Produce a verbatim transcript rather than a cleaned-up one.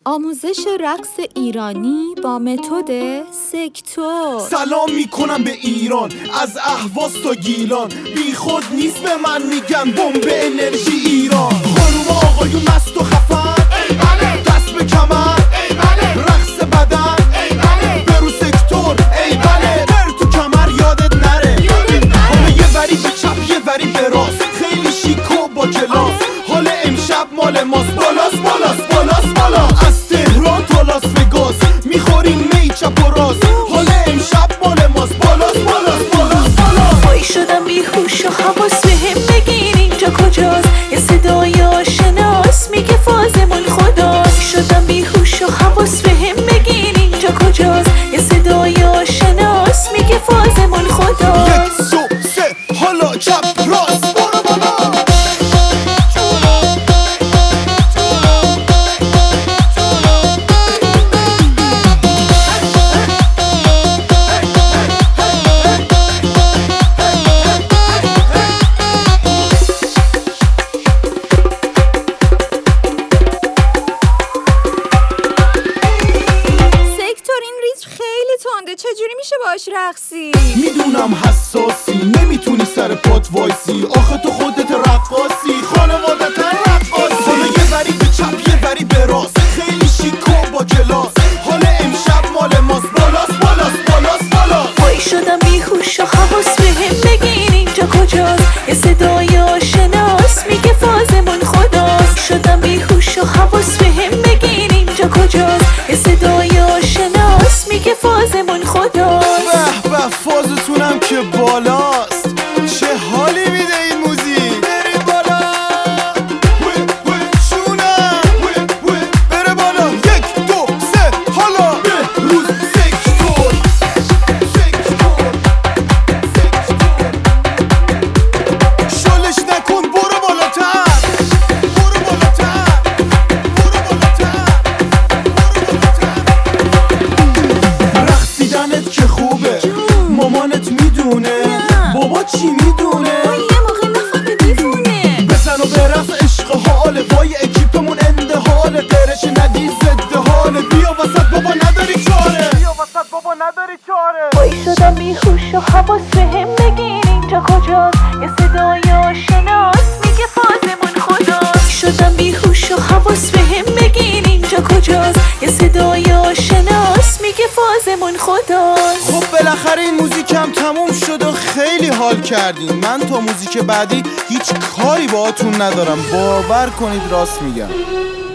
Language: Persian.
آموزش رقص ایرانی با متد سکتور. سلام میکنم به ایران، از اهواز تا گیلان. بی خود نیست به من میگن بمب انرژی ایران. خانوم آقایون مست و خفن، ای بله. دست به کمر، ای بله. رقص بدن، ای بله. برو سکتور، ای بله. بر تو کمر یادت نره، حالا یه وری به چپ یه وری به راست، خیلی شیک و با کلاس. حال امشب مال ماست، بالاس بالاس بالاس بالاس. از تهران تا لاس وگاس میخوریم می چپ و راست. حال امشب مال ماست، بالاس بالاس بالاس بالاس. وای شدم بیهوش و حواس بهم بگیر اینجا کجاست. یه صدای آشناس میگه فازمون خداست. شدم بیهوش و حواس بهم بگیر اینجا کجاست. یه صدای آشناس میگه فازمون خداست. یک دو سه حالا چپ راست، برو بالا. چجوری میشه باش رقصی؟ میدونم حساسی، نمیتونی سر پات وایسی. آخه تو خودت رقاصی، خانوادت رقاصی. حالا یه وری به چپ یه وری به راست، خیلی شیک و با کلاس. حال امشب مال ماست، بالاس بالاس بالاس بالاس. وای شدم بیهوش و حواس بهم بگیر اینجا کجاست. یه صدای آشناس میگه فازمون خداست. شدم بیهوش و حواس بهم بگیر اینجا کجاست. یه صدای آشناس میگه فازمون خداست. به به فازتونم که بالاست، چه حالی میده این موزیک. برید بالا شونم، بره بالا. یک دو سه حالا به روز سکتور سکتور سکتور. شلش نکن، برو بالاتر برو بالاتر برو بالاتر برو بالاتر. رقصیدنت که خوبه، مامانت میدونه، بابا چی میدونه. یه موقع نفهمه دیوونه. بزن و برقص عشق حاله، وای اکیپمون اندهاله. قرش ندی زد حاله، بیا وسط بابا نداری چاره، بیا وسط بابا نداری چاره. وای شدم بیهوش و حواس بهم بگیر اینجا کجاست. یه صدای آشناس میگه فازمون خداست. شدم بیهوش و حواس بهم بگیر اینجا کجاست. یه صدای آشناس میگه فازمون خداست. خب بالاخره این موزیکم تموم شد و خیلی حال کردیم. من تا موزیک بعدی هیچ کاری باهاتون ندارم، باور کنید راست میگم.